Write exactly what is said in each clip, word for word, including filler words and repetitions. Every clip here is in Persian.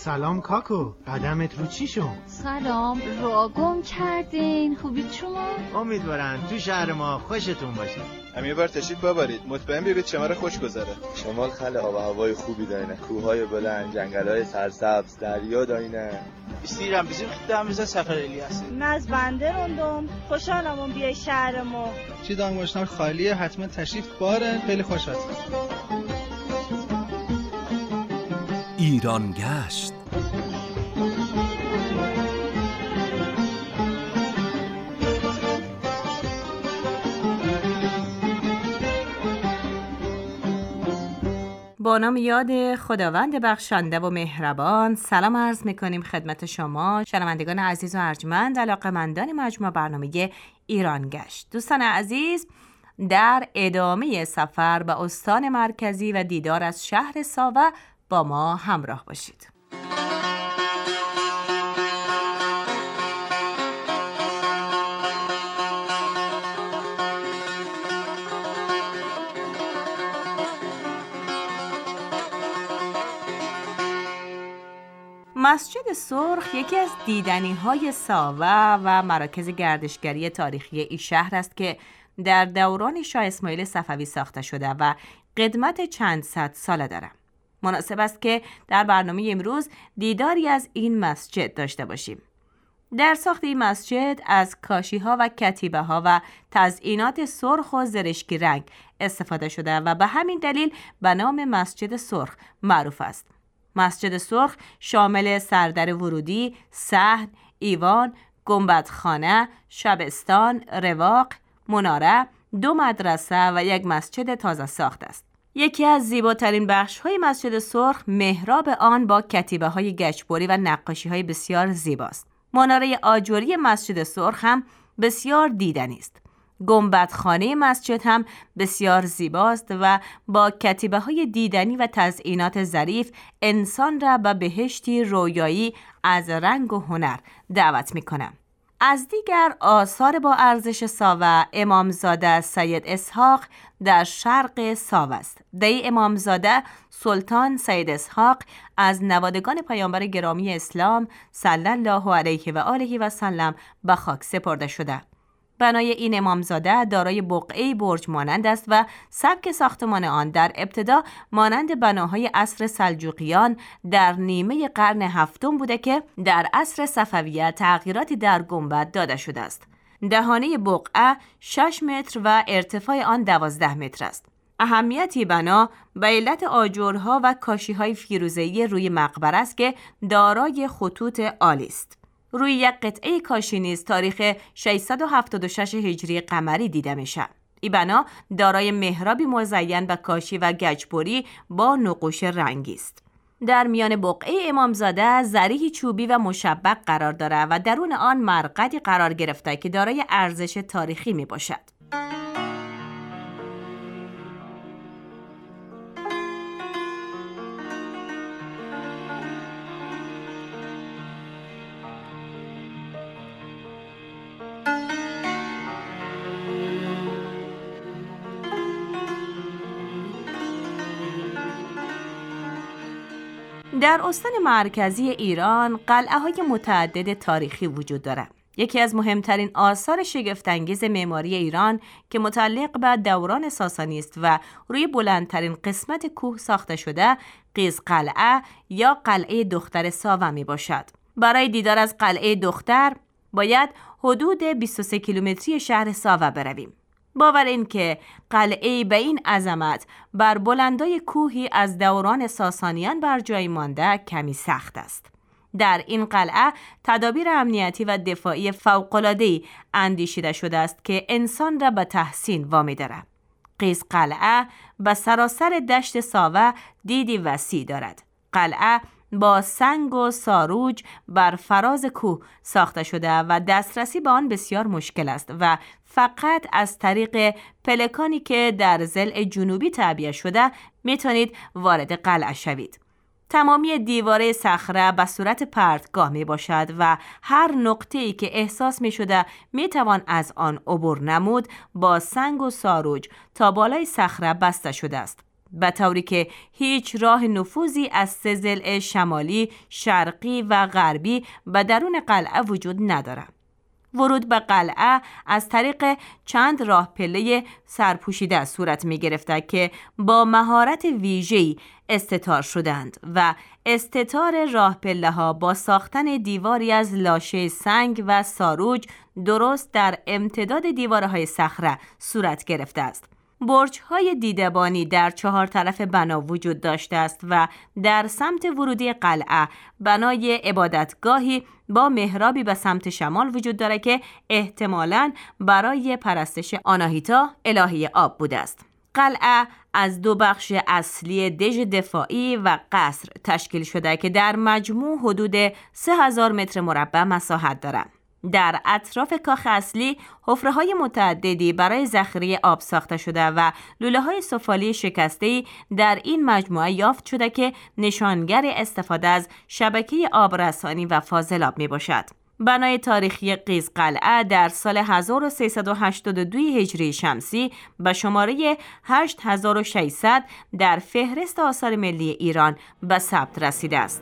سلام کاکو، قدمت رو چی شد؟ سلام، را گم کردین. خوبید شما؟ امیدوارم تو شهر ما خوشتون باشه. هم یه بار تشریف ببرید، مطمئن بیارید شمال خوش گذره. شمال خیلی آب و هوای خوبی داره، کوههای بلند، جنگل‌های سرسبز، دریا داینه. استیرم bizim gittiğimizde Səfər eləyəsin. از بنده روندم، خوشحالم اون بیای شهر ما. چی دانگوشنار خالیه، حتما تشریف باره، خیلی خوش هست. ایران گشت. با نام یاد خداوند بخشنده و مهربان سلام عرض میکنیم خدمت شما شنوندگان عزیز و ارجمند، علاقه‌مندان مجموع برنامه ایران گشت. دوستان عزیز، در ادامه سفر به استان مرکزی و دیدار از شهر ساوه با ما همراه باشید. مسجد سرخ یکی از دیدنی‌های ساوه و مراکز گردشگری تاریخی این شهر است که در دوران شاه اسماعیل صفوی ساخته شده و قدمت چند صد ساله دارد. مناسب است که در برنامه امروز دیداری از این مسجد داشته باشیم. در ساخت این مسجد از کاشی‌ها و کتیبه‌ها و تزئینات سرخ و زرشکی رنگ استفاده شده و به همین دلیل به نام مسجد سرخ معروف است. مسجد سرخ شامل سردر ورودی، صحن، ایوان، گنبدخانه، شبستان، رواق، مناره، دو مدرسه و یک مسجد تازه ساخت است. یکی از زیباترین بخش‌های مسجد سرخ محراب آن با کتیبه‌های گچبری و نقاشی‌های بسیار زیباست. مناره آجری مسجد سرخ هم بسیار دیدنی است. گنبدخانه مسجد هم بسیار زیباست و با کتیبه‌های دیدنی و تزئینات ظریف انسان را به بهشتی رویایی از رنگ و هنر دعوت می‌کنم. از دیگر آثار با ارزش ساوه امامزاده سید اسحاق در شرق ساوه است. دی امامزاده سلطان سید اسحاق از نوادگان پیامبر گرامی اسلام صلی الله علیه و آله و سلم به خاک سپرده شده. بنای این امامزاده دارای بقعه برج مانند است و سبک ساختمان آن در ابتدا مانند بناهای عصر سلجوقیان در نیمه قرن هفتم بوده که در عصر صفویه تغییراتی در گنبد داده شده است. دهانه بقعه شش متر و ارتفاع آن دوازده متر است. اهمیتی بنا به علت آجرها و کاشی‌های فیروزه‌ای روی مقبره است که دارای خطوط عالی است. روی یک قطعه کاشی نیز تاریخ ششصد و هفتاد و شش هجری قمری دیده میشه. این بنا دارای محرابی مزین به کاشی و گچبری با نقوش رنگی است. در میان بقعه امامزاده ذریح چوبی و مشبک قرار دارد و درون آن مرقدی قرار گرفته که دارای ارزش تاریخی می باشد. در استان مرکزی ایران قلعه‌های متعدد تاریخی وجود دارد. یکی از مهمترین آثار شگفت‌انگیز معماری ایران که متعلق به دوران ساسانی است و روی بلندترین قسمت کوه ساخته شده، قیزقلعه یا قلعه دختر ساوه می باشد. برای دیدار از قلعه دختر باید حدود بیست و سه کیلومتری شهر ساوه برویم. باور این که قلعه به این عظمت بر بلندای کوهی از دوران ساسانیان بر جای مانده کمی سخت است. در این قلعه تدابیر امنیتی و دفاعی فوق‌العاده‌ای اندیشیده شده است که انسان را به تحسین وامی دارد. قیزقلعه به سراسر دشت ساوه دیدی وسیع دارد. قلعه با سنگ و ساروج بر فراز کوه ساخته شده و دسترسی به آن بسیار مشکل است و فقط از طریق پلکانی که در ضلع جنوبی تعبیه شده میتونید وارد قلعه شوید. تمامی دیواره صخره به صورت پرتگاه می باشد و هر نقطه‌ای که احساس می شده می توان از آن عبور نمود با سنگ و ساروج تا بالای صخره بسته شده است. به طوری که هیچ راه نفوذی از سه ضلع شمالی، شرقی و غربی به درون قلعه وجود ندارد. ورود به قلعه از طریق چند راه پله سرپوشیده صورت می گرفته که با مهارت ویژه‌ای استتار شدند و استتار راه پله ها با ساختن دیواری از لاشه سنگ و ساروج درست در امتداد دیوارهای صخره صورت گرفته است. برج‌های دیده‌بانی در چهار طرف بنا وجود داشته است و در سمت ورودی قلعه بنای عبادتگاهی با محرابی به سمت شمال وجود دارد که احتمالاً برای پرستش آناهیتا الهه آب بوده است. قلعه از دو بخش اصلی دژ دفاعی و قصر تشکیل شده که در مجموع حدود سه هزار متر مربع مساحت دارد. در اطراف کاخ اصلی حفره‌های متعددی برای ذخیره آب ساخته شده و لوله‌های سفالی شکسته‌ای در این مجموعه یافت شده که نشانگر استفاده از شبکه آبرسانی و فاضلاب میباشد. بنای تاریخی قیزقلعه در سال هزار و سیصد و هشتاد و دو هجری شمسی به شماره هشت هزار و ششصد در فهرست آثار ملی ایران به ثبت رسیده است.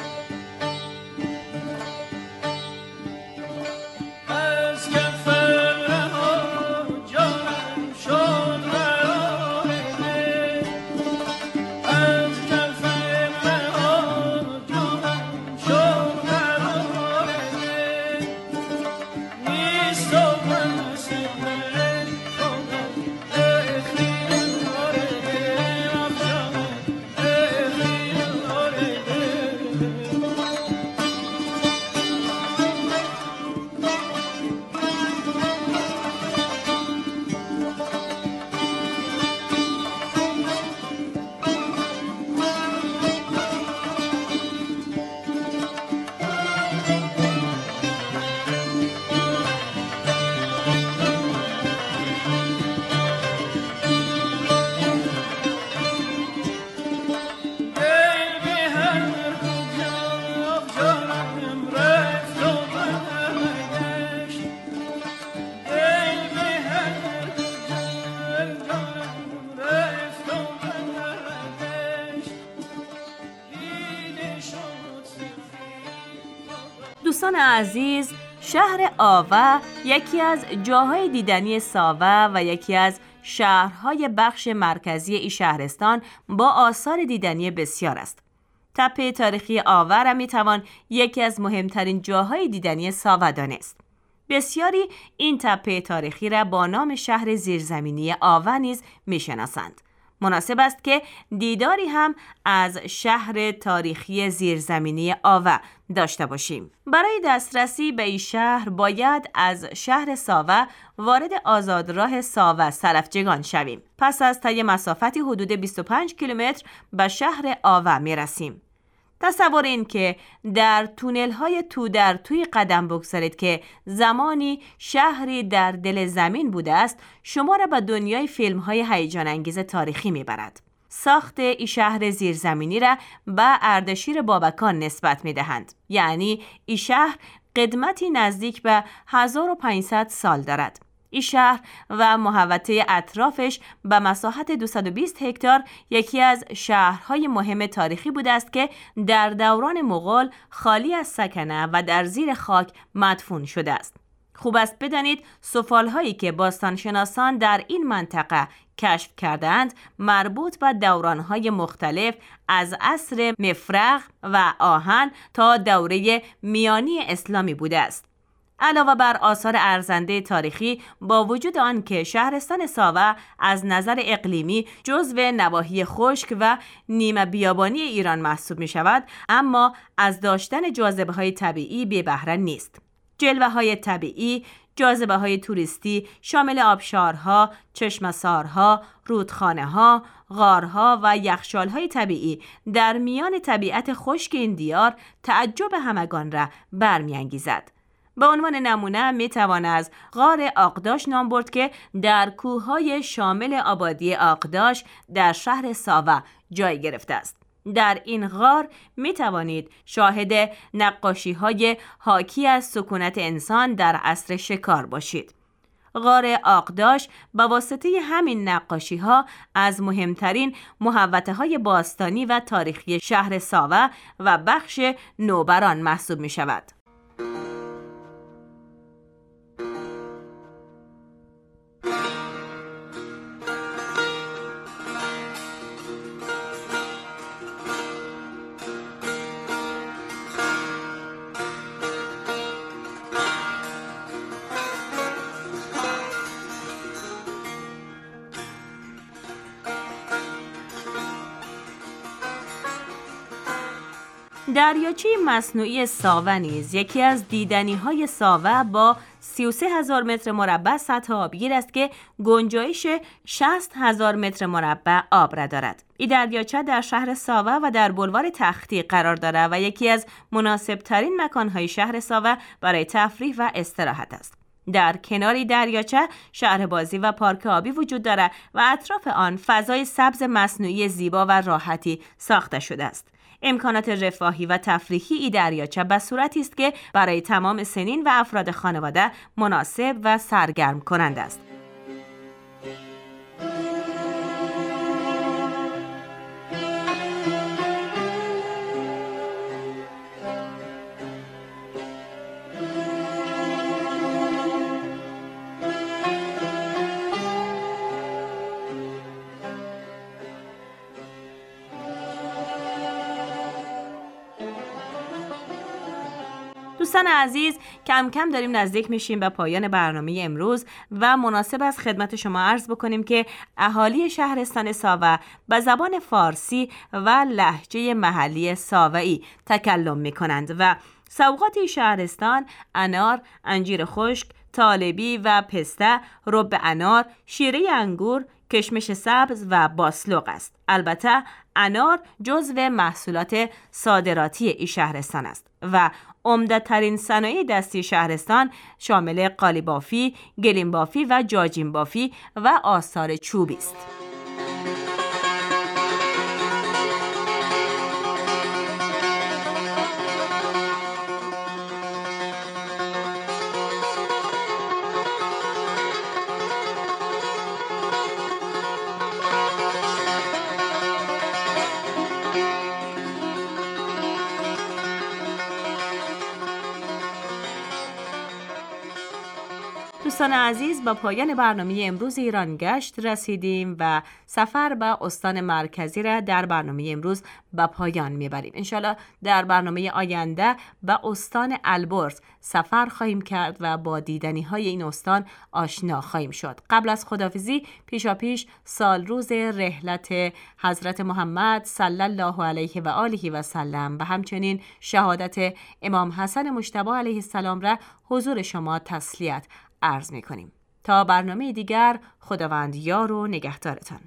دوستان عزیز، شهر آوه یکی از جاهای دیدنی ساوه و یکی از شهرهای بخش مرکزی این شهرستان با آثار دیدنی بسیار است. تپه تاریخی آوه را میتوان یکی از مهمترین جاهای دیدنی ساوه دانست. بسیاری این تپه تاریخی را با نام شهر زیرزمینی آوه نیز میشناسند. مناسب است که دیداری هم از شهر تاریخی زیرزمینی آوه داشته باشیم. برای دسترسی به این شهر باید از شهر ساوه وارد آزادراه ساوه سرفجگان شویم. پس از طی مسافتی حدود بیست و پنج کیلومتر به شهر آوه می رسیم. تصور این که در تونل های تو در توی قدم بگذارید که زمانی شهری در دل زمین بوده است شما را به دنیای فیلم های هیجان انگیز تاریخی میبرد. ساخت این شهر زیرزمینی را به اردشیر بابکان نسبت میدهند. یعنی این شهر قدمتی نزدیک به هزار و پانصد سال دارد. این شهر و محوطه اطرافش به مساحت دویست و بیست هکتار یکی از شهرهای مهم تاریخی بوده است که در دوران مغول خالی از سکنه و در زیر خاک مدفون شده است. خوب است بدانید سفالهایی که باستانشناسان در این منطقه کشف کردند مربوط به دورانهای مختلف از عصر مفرق و آهن تا دوره میانی اسلامی بوده است. علاوه بر آثار ارزنده تاریخی، با وجود آن که شهرستان ساوه از نظر اقلیمی جزو نواحی خشک و نیمه بیابانی ایران محسوب می شود، اما از داشتن جاذبه های طبیعی بی بهره نیست. جلوه های طبیعی، جاذبه های توریستی شامل آبشارها، چشمسارها، رودخانه‌ها، غارها و یخچال‌های طبیعی در میان طبیعت خشک این دیار تعجب همگان را برمی‌انگیزد. به عنوان نمونه می توان از غار آقداش نام برد که در کوههای شامل آبادی آقداش در شهر ساوه جای گرفته است. در این غار می توانید شاهد نقاشی های حاکی از سکونت انسان در عصر شکار باشید. غار آقداش با واسطه همین نقاشی ها از مهمترین محوطه های باستانی و تاریخی شهر ساوه و بخش نوبران محسوب می شود. دریاچه مصنوعی ساوه نیز یکی از دیدنی‌های ساوه با سی و سه هزار متر مربع سطح آبگیر است که گنجایش شصت هزار متر مربع آب را دارد. این دریاچه در شهر ساوه و در بلوار تختی قرار دارد و یکی از مناسب‌ترین مکان‌های شهر ساوه برای تفریح و استراحت است. در کنار دریاچه شهر بازی و پارک آبی وجود دارد و اطراف آن فضای سبز مصنوعی زیبا و راحتی ساخته شده است. امکانات رفاهی و تفریحی ای دریاچه به صورتی است که برای تمام سنین و افراد خانواده مناسب و سرگرم کننده است. دوستان عزیز، کم کم داریم نزدیک میشیم به پایان برنامه امروز و مناسب از خدمت شما عرض بکنیم که اهالی شهرستان ساوه به زبان فارسی و لهجه محلی ساوه‌ای تکلم میکنند و سوغات این شهرستان انار، انجیر خشک، طالبی و پسته، رب انار، شیره انگور، کشمش سبز و باسلوق است. البته انار جزو محصولات صادراتی این شهرستان است و عمده‌ترین صنایع دستی شهرستان شامل قالیبافی، گلیم‌بافی و جاجیم‌بافی و آثار چوبی است. دوستان عزیز، با پایان برنامه امروز ایران گشت رسیدیم و سفر به استان مرکزی را در برنامه امروز به پایان میبریم. انشالله در برنامه آینده به استان البرز سفر خواهیم کرد و با دیدنی های این استان آشنا خواهیم شد. قبل از خداحافظی پیشا پیش سال روز رحلت حضرت محمد صلی الله علیه و آله و سلم و همچنین شهادت امام حسن مجتبی علیه السلام را حضور شما تسلیت عرض می کنیم. تا برنامه دیگر، خداوند یار و نگهدارتان.